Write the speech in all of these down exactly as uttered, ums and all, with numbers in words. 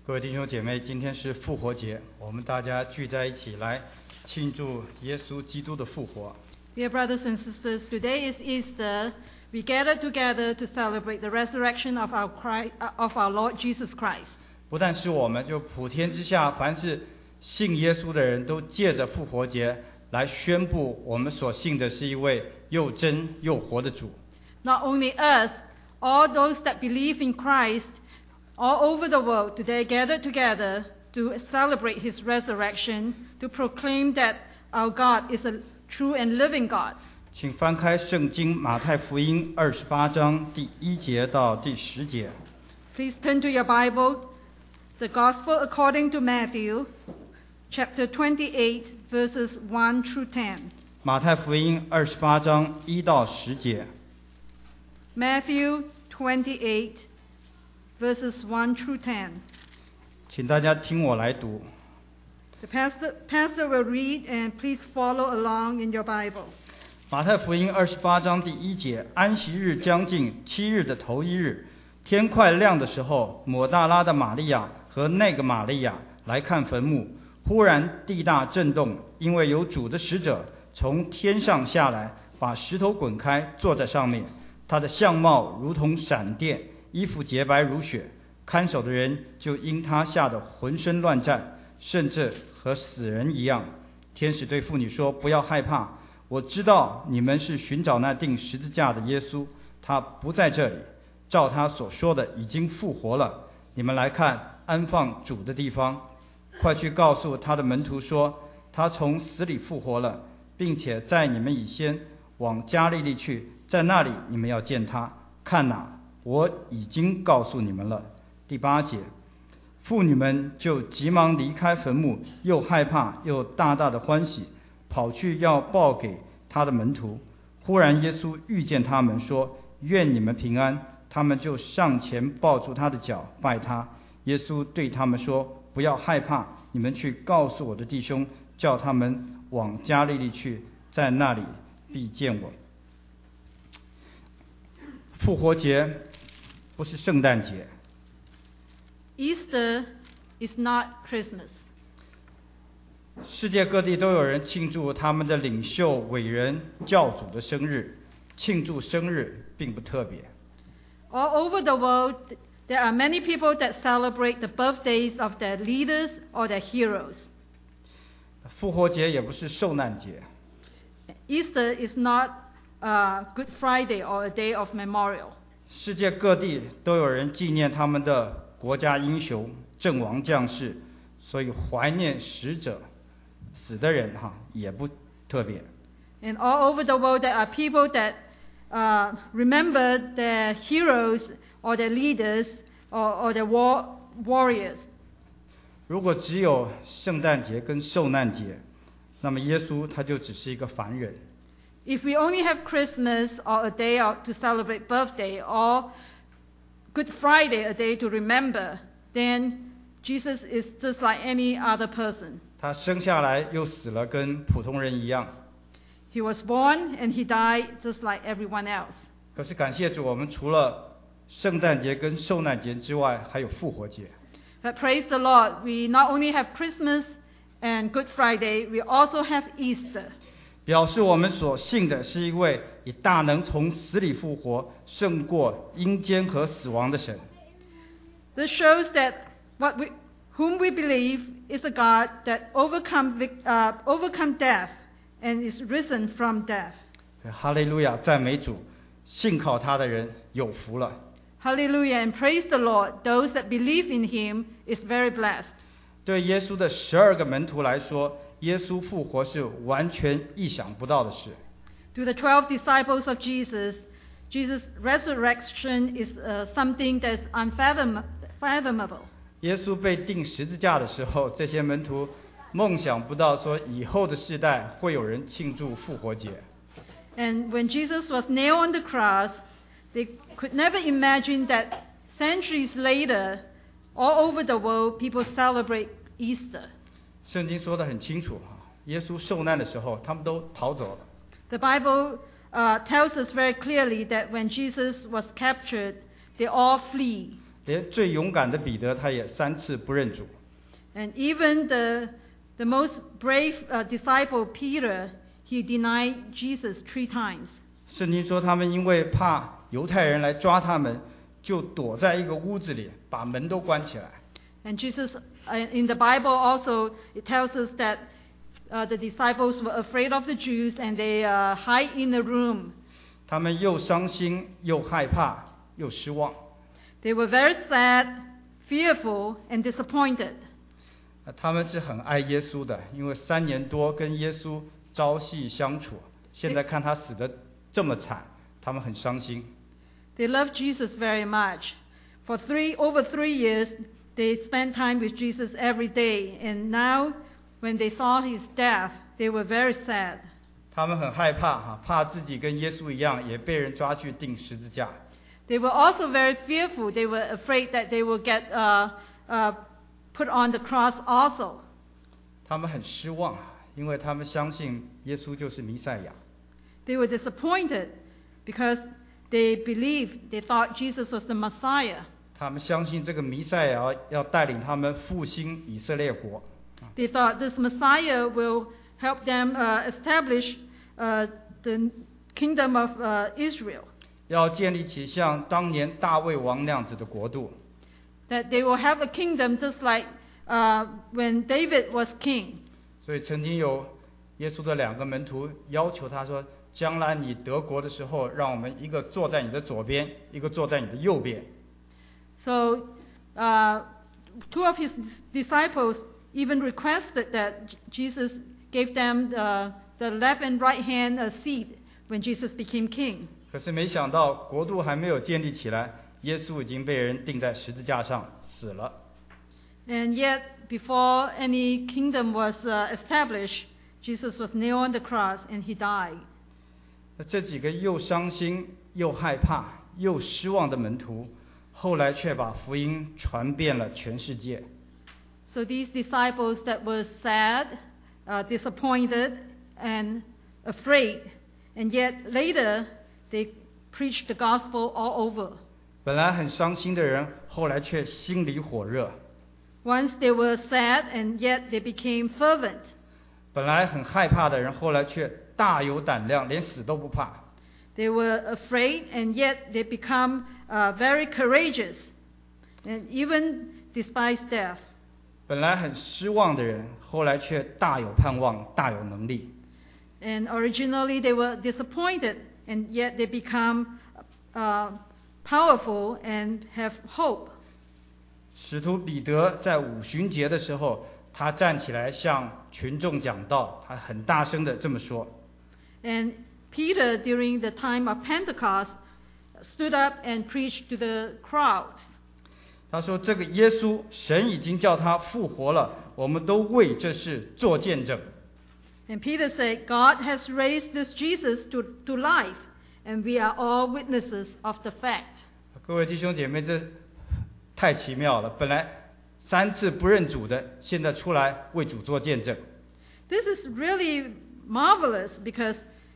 各位弟兄姐妹，今天是复活节，我们大家聚在一起来庆祝耶稣基督的复活。 Dear brothers and sisters, today is Easter. We gather together to celebrate the resurrection of our Christ, of our Lord Jesus Christ. 不但是我们，就普天之下，凡是信耶稣的人都借着复活节来宣布，我们所信的是一位又真又活的主。 Not only us, all those that believe in Christ all over the world today gather together to celebrate his resurrection, to proclaim that our God is a true and living God. 请翻开圣经马太福音二十八章第一节到第十节。 Please turn to your Bible, the Gospel according to Matthew, chapter twenty-eight, verses one through ten. 马太福音二十八章一到十节。 Matthew twenty-eight, verses one through ten. 请大家听我来读。 The pastor, pastor will read, and please follow along in your Bible. 马太福音二十八章第一节，安息日将近，七日的头一日，天快亮的时候，抹大拉的玛利亚和那个玛利亚来看坟墓，忽然地大震动，因为有主的使者从天上下来，把石头滚开，坐在上面。他的相貌如同闪电，衣服洁白如雪。看守的人就因他吓得浑身乱颤，甚至和死人一样。天使对妇女说：“不要害怕，我知道你们是寻找那钉十字架的耶稣，他不在这里，照他所说的已经复活了。你们来看安放主的地方，快去告诉他的门徒说，他从死里复活了，并且在你们以先往加利利去，在那里你们要见他。看哪，我已经告诉你们了。”第八节，妇女们就急忙离开坟墓，又害怕又大大的欢喜，跑去要报给他的门徒。忽然耶稣遇见他们，说：“愿你们平安。”他们就上前抱住他的脚，拜他。耶稣对他们说：“不要害怕，你们去告诉我的弟兄，叫他们往加利利去，在那里必见我。”复活节不是圣诞节。 Easter is not Christmas. 世界各地都有人庆祝他们的领袖、伟人、教主的生日，庆祝生日并不特别。 All over the world, there are many people that celebrate the birthdays of their leaders or their heroes. 复活节也不是受难节。 Easter is not a Good Friday or a day of memorial. 世界各地都有人纪念他们的国家英雄、阵亡将士，所以怀念死者、死的人哈也不特别。 And all over the world, there are people that uh, remember their heroes or their leaders or, or their war warriors. 如果只有圣诞节跟受难节，那么耶稣他就只是一个凡人。 If we only have Christmas or a day out to celebrate birthday or Good Friday, a day to remember, then Jesus is just like any other person. 他生下来又死了，跟普通人一样。 He was born and he died just like everyone else. 可是感谢主，我们除了圣诞节跟受难节之外，还有复活节。 But praise the Lord, we not only have Christmas and Good Friday, we also have Easter. 表示我们所信的是一位以大能从死里复活，胜过阴间和死亡的神。 This shows that what we, whom we believe is a God that overcome, uh, overcome death and is risen from death. 哈利路亚，赞美主！信靠他的人有福了。 Hallelujah, and praise the Lord. Those that believe in him is very blessed. 对耶稣的十二个门徒来说，耶稣复活是完全意想不到的事。 To the twelve disciples of Jesus, Jesus' resurrection is uh, something that's unfathomable. 耶稣被钉十字架的时候，这些门徒梦想不到说以后的世代会有人庆祝复活节。 And when Jesus was nailed on the cross, they could never imagine that centuries later, all over the world, people celebrate Easter. 圣经说得很清楚哈，耶稣受难的时候，他们都逃走了。 The Bible uh, tells us very clearly that when Jesus was captured, they all flee. 连最勇敢的彼得他也三次不认主。 And even the, the most brave uh, disciple, Peter, he denied Jesus three times. 圣经说他们因为怕犹太人来抓他们，就躲在一个屋子里，把门都关起来。 And Jesus, uh, in the Bible also, it tells us that uh, the disciples were afraid of the Jews and they uh, hide in a room. 他们又伤心，又害怕，又失望。 They were very sad, fearful, and disappointed. 他们是很爱耶稣的，因为三年多跟耶稣朝夕相处，现在看他死得这么惨，他们很伤心。 They loved Jesus very much. For three, over three years, they spent time with Jesus every day. And now, when they saw his death, they were very sad. 他们很害怕哈，怕自己跟耶稣一样，也被人抓去钉十字架。 They were also very fearful. They were afraid that they will get uh, uh, put on the cross also. 他们很失望，因为他们相信耶稣就是弥赛亚。 They were disappointed because they believed, they thought Jesus was the Messiah. 他们相信这个弥赛亚要带领他们复兴以色列国。 They thought this Messiah will help them uh, establish uh, the kingdom of uh, Israel. 要建立起像当年大卫王那样子的国度。 That they will have a kingdom just like uh, when David was king. 所以曾经有耶稣的两个门徒要求他说：“将来你得国的时候，让我们一个坐在你的左边，一个坐在你的右边。” So uh, two of his disciples even requested that Jesus gave them the, the left and right hand a seat when Jesus became king. 可是没想到国度还没有建立起来，耶稣已经被人钉在十字架上死了。 And yet, before any kingdom was uh, established, Jesus was nailed on the cross and he died. 那这几个又伤心又害怕又失望的门徒，后来却把福音传遍了全世界。 So these disciples that were sad, uh, disappointed, and afraid, and yet later they preached the gospel all over. 本来很伤心的人，后来却心里火热。 Once they were sad, and yet they became fervent. 本来很害怕的人，后来却大有胆量，连死都不怕。 They were afraid, and yet they become uh, very courageous, and even despise death. 本来很失望的人，后来却大有盼望，大有能力。 And originally they were disappointed, and yet they become uh, powerful and have hope. 使徒彼得在五旬节的时候，他站起来向群众讲道，他很大声的这么说。 And Peter, during the time of Pentecost, stood up and preached to the crowds. 他说：“这个耶稣，神已经叫他复活了，我们都为这事做见证。” And Peter said, God has raised this Jesus to, to life, and we are all witnesses of the fact. 各位弟兄姐妹，这太奇妙了！本来三次不认主的，现在出来为主做见证。 This is really marvelous because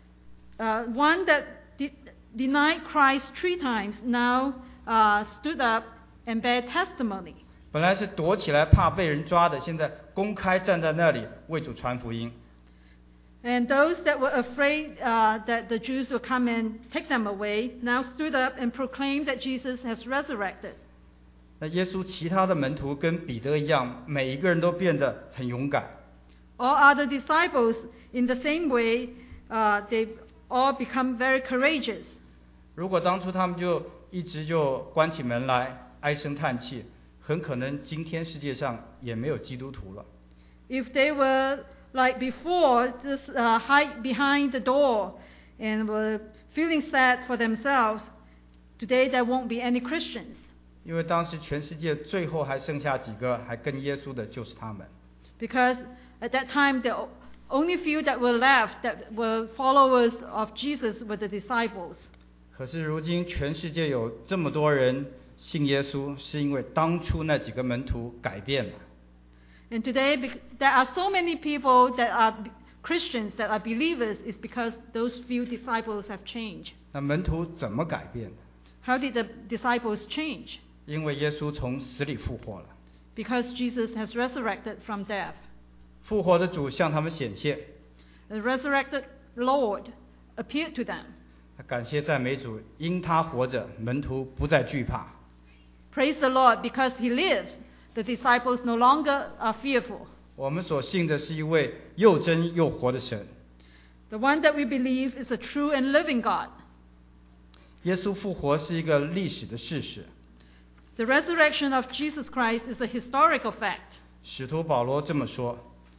uh, one that de- denied Christ three times now uh, stood up and bear testimony. 本来是躲起来怕被人抓的，现在公开站在那里为主传福音。 And those that were afraid uh, that the Jews would come and take them away now stood up and proclaimed that Jesus has resurrected. 那耶稣其他的门徒跟彼得一样，每一个人都变得很勇敢。 All other disciples, in the same way, uh, they all become very courageous. 如果当初他们就一直就关起门来唉声叹气，很可能今天世界上也没有基督徒了。 If they were like before, just uh, hide behind the door and were feeling sad for themselves, today there won't be any Christians. 因为当时全世界最后还剩下几个还跟耶稣的，就是他们。 Because at that time, the only few that were left that were followers of Jesus were the disciples. 可是如今全世界有这么多人信耶稣，是因为当初那几个门徒改变了。 And today, bec- there are so many people that are b- Christians, that are believers, is because those few disciples have changed. 那门徒怎么改变的？ How did the disciples change? 因为耶稣从死里复活了。 Because Jesus has resurrected from death. 复活的主向他们显现。 The resurrected Lord appeared to them. 感谢赞美主，因他活着，门徒不再惧怕。 Praise the Lord, because he lives, the disciples no longer are fearful. 我们所信的是一位又真又活的神。 The one that we believe is a true and living God. 耶稣复活是一个历史的事实。 The resurrection of Jesus Christ is a historical fact. 使徒保罗这么说。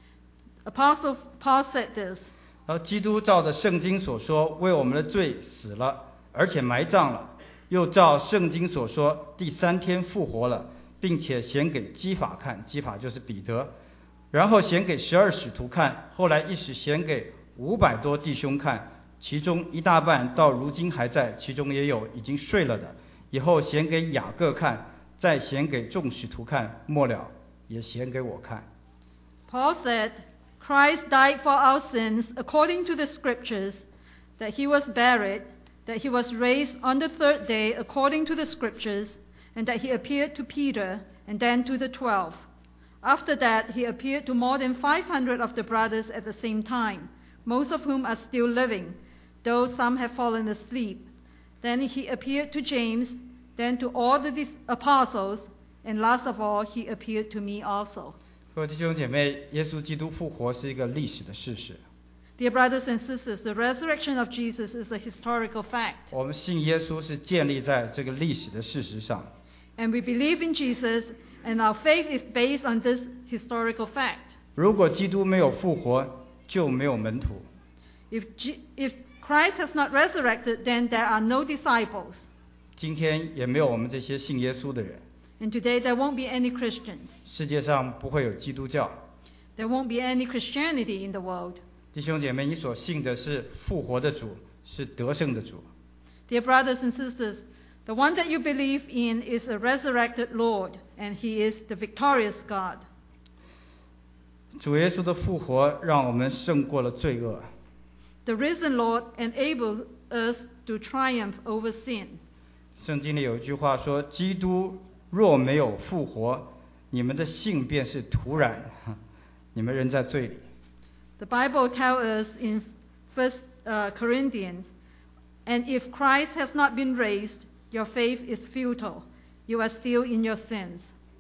Apostle Paul said this. 而基督照着圣经所说，为我们的罪死了，而且埋葬了，又照圣经所说，第三天复活了，并且显给基法看，基法就是彼得，然后显给十二使徒看，后来一时显给五百多弟兄看，其中一大半到如今还在，其中也有已经睡了的，以后显给雅各看，再显给众使徒看，末了也显给我看。 Paul said, Christ died for our sins according to the scriptures, that he was buried, that he was raised on the third day according to the scriptures, and that he appeared to Peter and then to the twelve. After that, he appeared to more than five hundred of the brothers at the same time, most of whom are still living, though some have fallen asleep. Then he appeared to James, then to all the apostles, and last of all, he appeared to me also. 各位弟兄姐妹，耶稣基督复活是一个历史的事实。 Dear brothers and sisters, the resurrection of Jesus is a historical fact. 我们信耶稣是建立在这个历史的事实上。 And we believe in Jesus, and our faith is based on this historical fact. 如果基督没有复活，就没有门徒。 If, G- if Christ has not resurrected, then there are no disciples. 今天也没有我们这些信耶稣的人。 And today there won't be any Christians. 世界上不会有基督教。 There won't be any Christianity in the world. 弟兄姐妹，你所信的是复活的主，是得胜的主。 Dear brothers and sisters, the one that you believe in is a resurrected Lord, and he is the victorious God. 主耶稣的复活让我们胜过了罪恶。 The risen Lord enables us to triumph over sin. 圣经里有一句话说：“基督若没有复活，你们的信便是徒然，你们仍在罪里。” The Bible tells us in First uh, Corinthians, and if Christ has not been raised, your faith is futile. You are still in your sins.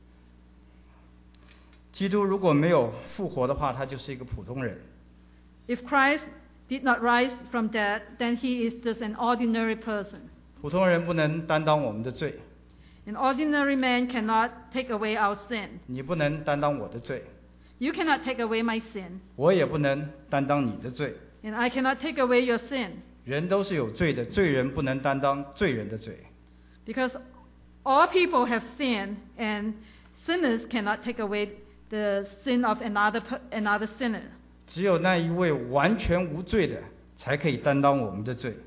基督如果没有复活的话，他就是一个普通人。 If Christ did not rise from death, then he is just an ordinary person. 普通人不能担当我们的罪。 An ordinary man cannot take away our sin. 你不能担当我的罪。 You cannot take away my sin. 我也不能担当你的罪。 And I cannot take away your sin. 人都是有罪的，罪人不能担当罪人的罪。 Because all people have sinned, and sinners cannot take away the sin of another, another sinner. 只有那一位完全无罪的，才可以担当我们的罪。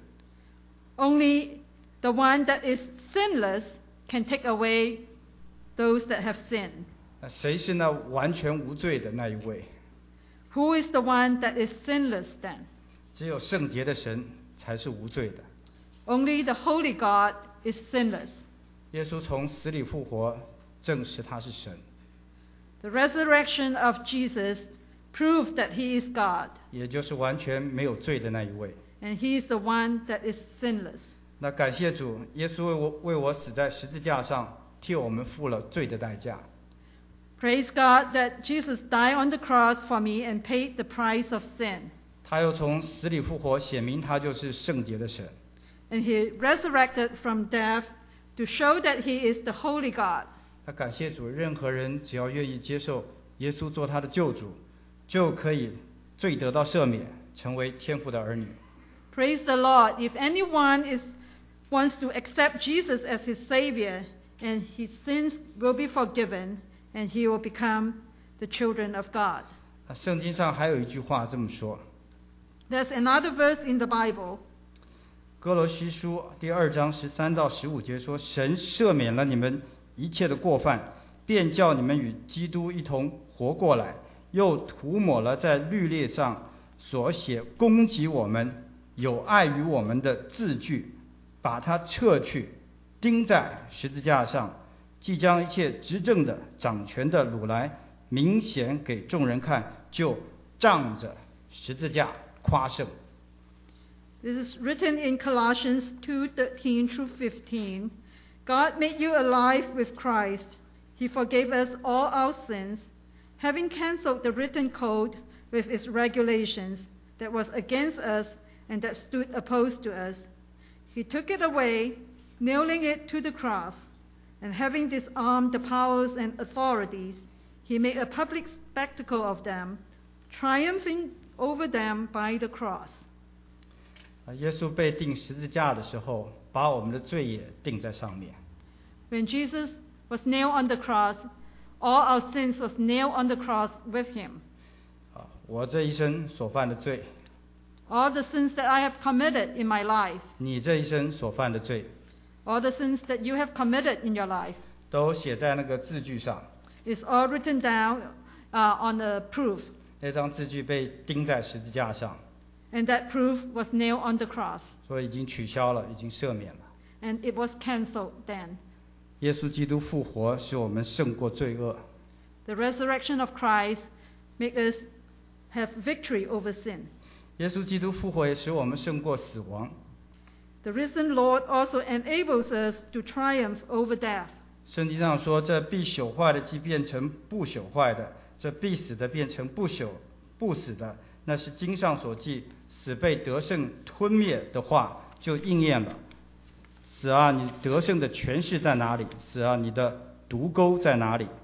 Only the one that is sinless can take away those that have sinned. 那谁是那完全无罪的那一位？ Who is the one that is sinless then? 只有圣洁的神才是无罪的。 Only the Holy God is sinless. 耶稣从死里复活，证实他是神。 The resurrection of Jesus proved that he is God, 也就是完全没有罪的那一位。 and he is the one that is sinless. 那感谢主，耶稣为我为我死在十字架上，替我们付了罪的代价。 Praise God that Jesus died on the cross for me and paid the price of sin. 他又从死里复活，显明他就是圣洁的神。 And he resurrected from death to show that he is the holy God. 那感谢主，任何人只要愿意接受耶稣做他的救主，就可以罪得到赦免，成为天父的儿女。 Praise the Lord. If anyone is wants to accept Jesus as his Savior, and his sins will be forgiven, and he will become the children of God. 那圣经上还有一句话这么说。 There's another verse in the Bible. 哥罗西书第二章十三到十五节说：“神赦免了你们一切的过犯，便叫你们与基督一同活过来，又涂抹了在律例上所写攻击我们、有碍于我们的字句，把它撤去，钉在十字架上， 即将一切执政的、掌权的掳来，明显给众人看，就仗着十字架夸胜。 This is written in Colossians two thirteen through fifteen. God made you alive with Christ. He forgave us all our sins, having cancelled the written code with its regulations that was against us and that stood opposed to us. He took it away, nailing it to the cross, and having disarmed the powers and authorities, he made a public spectacle of them, triumphing over them by the cross. 耶稣被钉十字架的时候，把我们的罪也钉在上面。 When Jesus was nailed on the cross, all our sins was nailed on the cross with him. 啊，我这一生所犯的罪， All the sins that I have committed in my life, 你这一生所犯的罪， all the sins that you have committed in your life, 都写在那个字句上。 is all written down uh, on the proof. 那张字句被钉在十字架上， And that proof was nailed on the cross. 所以已经取消了，已经赦免了。 And it was cancelled then. 耶稣基督复活，使我们胜过罪恶。 The resurrection of Christ make us have victory over sin. 耶稣基督复活也使我们胜过死亡。 The risen Lord also enables us to triumph over death. 圣经上说：“这必朽坏的既变成不朽坏的，这必死的变成不朽不死的。”那是经上所记，死被得胜吞灭的话就应验了。死啊，你得胜的权势在哪里？死啊，你的毒钩在哪里？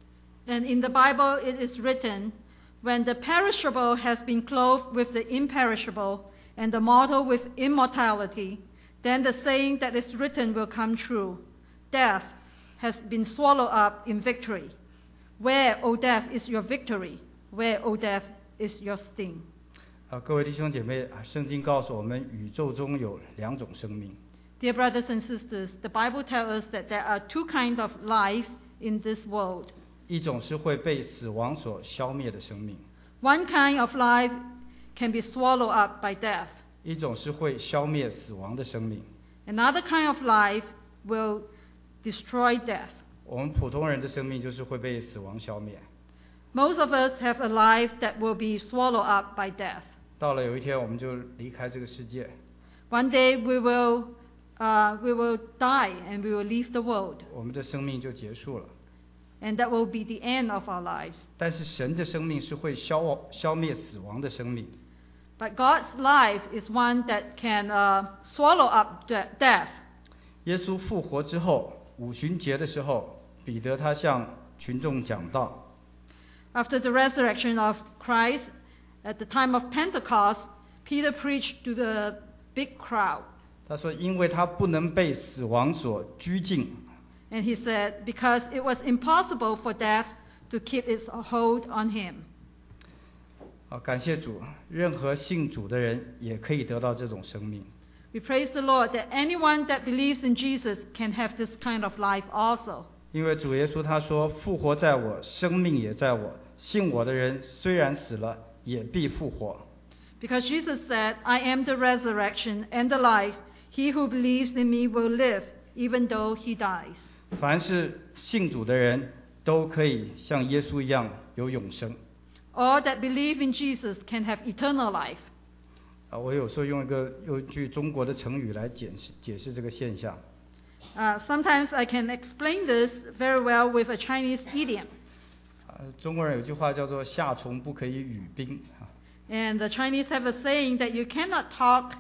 And in the Bible it is written, when the perishable has been clothed with the imperishable, and the mortal with immortality, then the saying that is written will come true. Death has been swallowed up in victory. Where, O death, is your victory? Where, O death, is your sting? 啊，各位弟兄姐妹，圣经告诉我们，宇宙中有两种生命。 Dear brothers and sisters, the Bible tells us that there are two kinds of life in this world. 一种是会被死亡所消灭的生命， One kind of life can be swallowed up by death. 一种是会消灭死亡的生命。 Another kind of life will destroy death. 我们普通人的生命就是会被死亡消灭。 Most of us have a life that will be swallowed up by death. 到了有一天，我们就离开这个世界， One day we will, uh, we will die and we will leave the world. 我们的生命就结束了。 And that will be the end of our lives. 但是神的生命是会消消灭死亡的生命。 But God's life is one that can uh, swallow up de- death. 耶稣复活之后，五旬节的时候，彼得他向群众讲道。 After the resurrection of Christ, at the time of Pentecost, Peter preached to the big crowd. 他说：“因为他不能被死亡所拘禁， And he said, because it was impossible for death to keep its hold on him. 啊，感谢主，任何信主的人也可以得到这种生命。 We praise the Lord that anyone that believes in Jesus can have this kind of life also. 因为主耶稣他说：复活在我，生命也在我。信我的人虽然死了，也必复活。 Because Jesus said, I am the resurrection and the life. He who believes in me will live, even though he dies. 凡是信主的人都可以像耶稣一样有永生。 All that believe in Jesus can have eternal life. 啊，我有时候用一个用一句中国的成语来解释解释这个现象。 Uh, sometimes I can explain this very well with a Chinese idiom. 啊，中国人有句话叫做“夏虫不可以语冰”啊。 And the Chinese have a saying that you cannot talk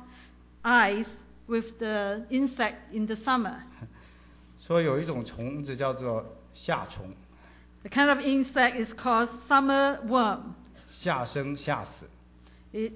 ice with the insect in the summer. 说有一种虫子叫做夏虫， The kind of insect is called summer worm. 夏生夏死。 It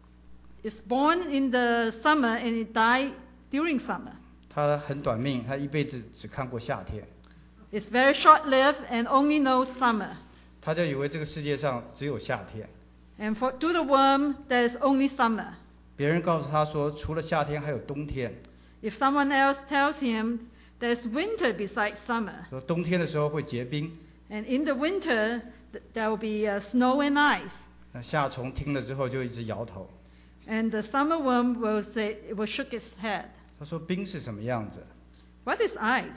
is born in the summer and it dies during summer. 它很短命，它一辈子只看过夏天。 It's very short-lived and only knows summer. 他就以为这个世界上只有夏天。 And for, to the worm, there is only summer. 别人告诉他说，除了夏天还有冬天。 If someone else tells him there's winter besides summer, 说冬天的时候会结冰。 and in the winter th- there will be uh, snow and ice, 那夏虫听了之后就一直摇头。 and the summer worm will say, it will shake its head. 他说冰是什么样子？ What is ice?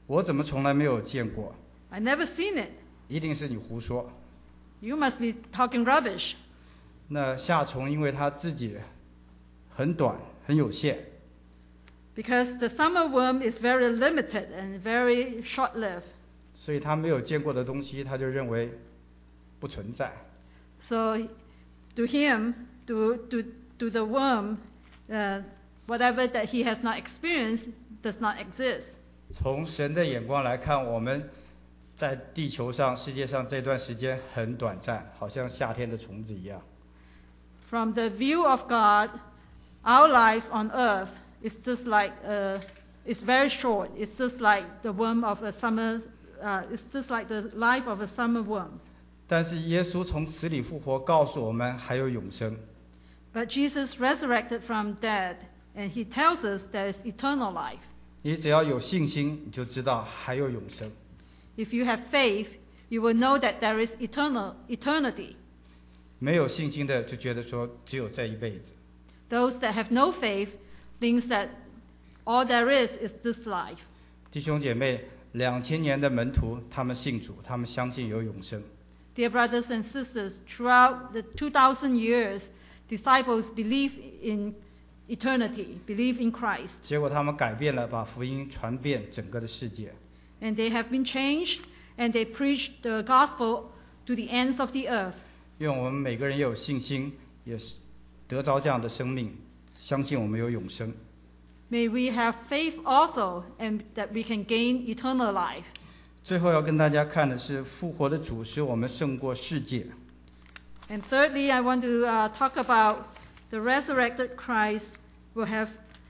我怎么从来没有见过？ I never seen it. 一定是你胡说。 You must be talking rubbish. 那夏虫因为它自己很短很有限， Because the summer worm is very limited and very short-lived. 所以它没有见过的东西，它就认为不存在。 So to him, to, to, to the worm, uh, whatever that he has not experienced does not exist. 从神的眼光来看，我们在地球上、世界上这段时间很短暂，好像夏天的虫子一样。 From the view of God, our lives on earth is just like, uh, it's very short. It's just like the worm of a summer, uh, it's just like the life of a summer worm. 但是耶稣从死里复活，告诉我们还有永生。 But Jesus resurrected from dead, and he tells us there is eternal life. 你只要有信心，你就知道还有永生。 If you have faith, you will know that there is eternal eternity. 没有信心的就觉得说只有这一辈子。 Those that have no faith thinks that all there is is this life. 弟兄姐妹，两千年的门徒，他们信主，他们相信有永生。 Dear brothers and sisters, throughout the two thousand years, disciples believe in eternity, believe in Christ. 结果他们改变了，把福音传遍整个的世界。 And they have been changed, and they preach the gospel to the ends of the earth. 愿我们每个人也有信心，也是得着这样的生命，相信我们有永生。 May we have faith also, and that we can gain eternal life. 最后要跟大家看的是复活的主使我们胜过世界。 And thirdly, I want to uh, talk about the resurrected Christ will have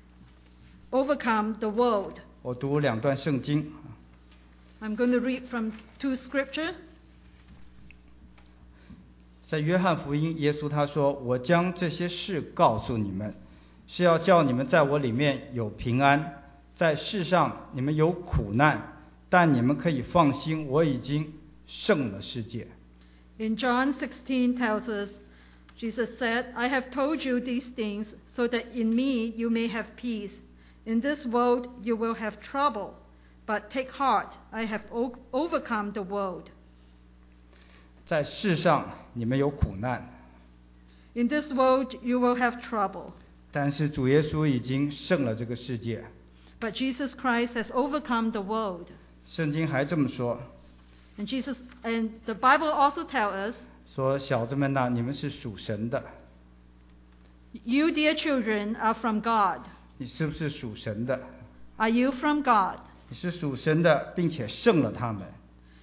overcome the world. 我读两段圣经。 I'm going to read from two scripture. 在约翰福音，耶稣他说：“我将这些事告诉你们，是要叫你们在我里面有平安。在世上你们有苦难，但你们可以放心，我已经胜了世界。” In John sixteen tells us, Jesus said, I have told you these things so that in me you may have peace. In this world you will have trouble, but take heart, I have o- overcome the world. 在世上你们有苦难， In this world you will have trouble, 但是主耶稣已经胜了这个世界。 but Jesus Christ has overcome the world. 圣经还这么说： And Jesus and the Bible also tells us, 说小子们呐、你们是属神的。 you dear children are from God. 你是不是属神的？ Are you from God? 你是属神的，并且胜了他们。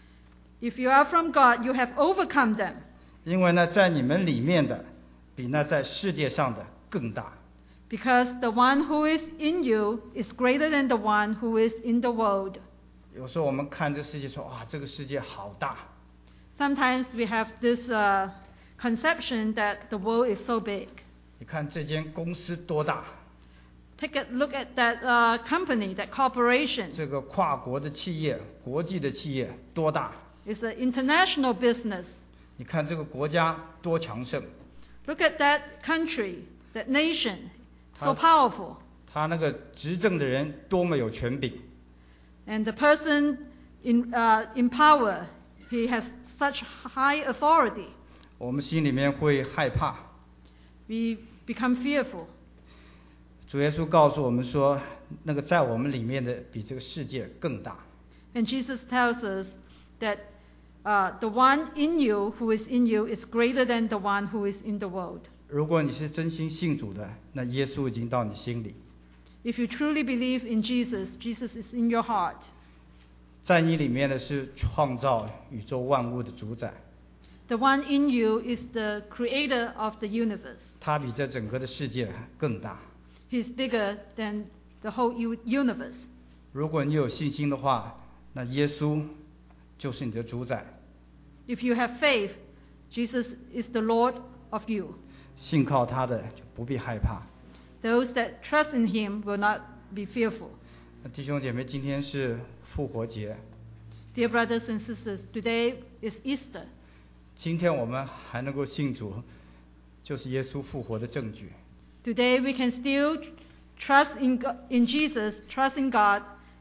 If you are from God, you have overcome them. 因为呢，在你们里面的，比那在世界上的更大。 Because the one who is in you is greater than the one who is in the world. 有时候我们看这世界说，哇，这个世界好大。 Sometimes we have this uh, conception that the world is so big. 你看这间公司多大， Take a look at that uh, company, that corporation. 这个跨国的企业、国际的企业多大？ It's an international business. 你看这个国家多强盛， Look at that country, that nation, so Huh? powerful. 他那个执政的人多么有权柄。 And the person in, uh, in power, he has such high authority. 我们心里面会害怕。 We become fearful. 主耶稣告诉我们说，那个在我们里面的比这个世界更大。 And Jesus tells us that uh, the one in you who is in you is greater than the one who is in the world. 如果你是真心信主的，那耶稣已经到你心里， If you truly believe in Jesus, Jesus is in your heart. 在你里面的是创造宇宙万物的主宰， The one in you is the creator of the universe. 他比这整个的世界更大。 He's bigger than the whole u- universe. 如果你有信心的话，那耶稣就是你的主宰。 If you have faith, Jesus is the Lord of you. 信靠他的就不必害怕。 Those that trust in him will not be fearful. 那弟兄姐妹，今天是复活节， Dear brothers and sisters, today is Easter. 今天我们还能够信主，就是耶稣复活的证据。 Today we can still trust in, Go- in Jesus, trust in God,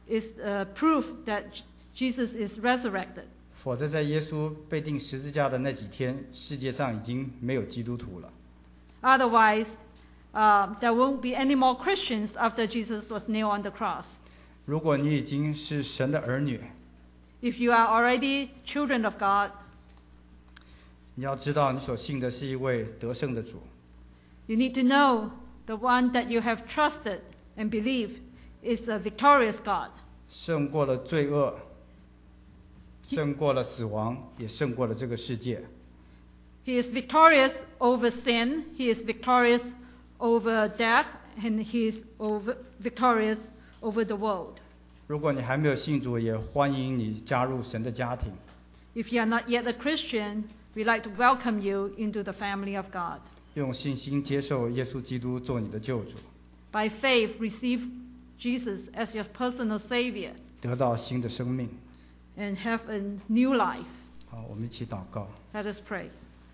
is uh, proof that Jesus is resurrected. 否则在耶稣被钉十字架的那几天，世界上已经没有基督徒了。 Otherwise, uh, there won't be any more Christians after Jesus was nailed on the cross. 如果你已经是神的儿女， If you are already children of God, 你要知道你所信的是一位得胜的主。 you need to know the one that you have trusted and believed is a victorious God. 胜过了罪恶，胜过了死亡，也胜过了这个世界。 He is victorious over sin, He is victorious over death, and He is over, victorious over the world. 如果你还没有信主，也欢迎你加入神的家庭。 If you are not yet a Christian, we'd like to welcome you into the family of God. 用信心接受耶稣基督做你的救主， By faith, receive Jesus as your personal Savior 得到新的生命。 and have a new life. 好，我们一起祷告。 Let us pray.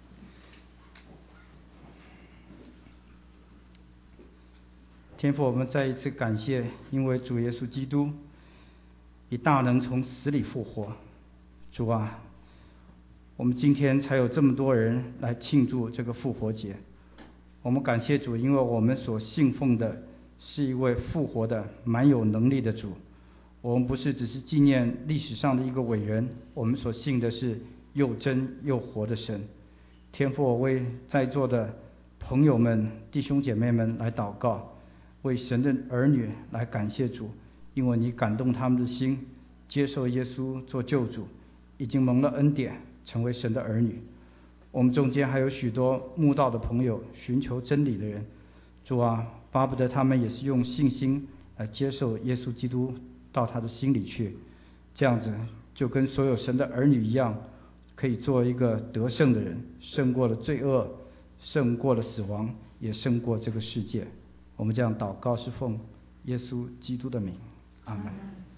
天父，我们再一次感谢，因为主耶稣基督以大能从死里复活。主啊，我们今天才有这么多人来庆祝这个复活节。我们感谢主，因为我们所信奉的是一位复活的、蛮有能力的主。我们不是只是纪念历史上的一个伟人，我们所信的是又真又活的神。天父，我为在座的朋友们、弟兄姐妹们来祷告，为神的儿女来感谢主，因为你感动他们的心，接受耶稣做救主，已经蒙了恩典，成为神的儿女。我们中间还有许多慕道的朋友，寻求真理的人。主啊，巴不得他们也是用信心来接受耶稣基督到他的心里去，这样子就跟所有神的儿女一样，可以做一个得胜的人，胜过了罪恶，胜过了死亡，也胜过这个世界。我们这样祷告是奉耶稣基督的名，阿门。